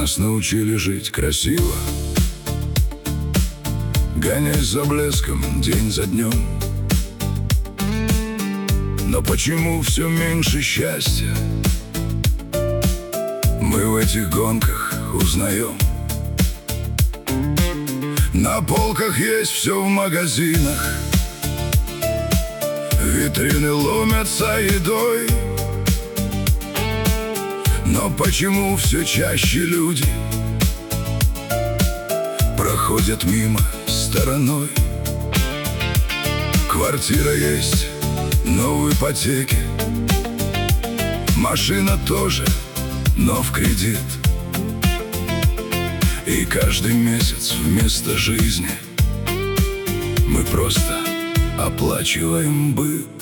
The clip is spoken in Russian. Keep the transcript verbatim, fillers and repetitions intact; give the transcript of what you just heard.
Нас научили жить красиво, гонясь за блеском день за днем. Но почему все меньше счастья мы в этих гонках узнаем? На полках есть все в магазинах, витрины ломятся едой. Но почему все чаще люди проходят мимо стороной? Квартира есть, но в ипотеке, машина тоже, но в кредит. И каждый месяц вместо жизни мы просто оплачиваем быт.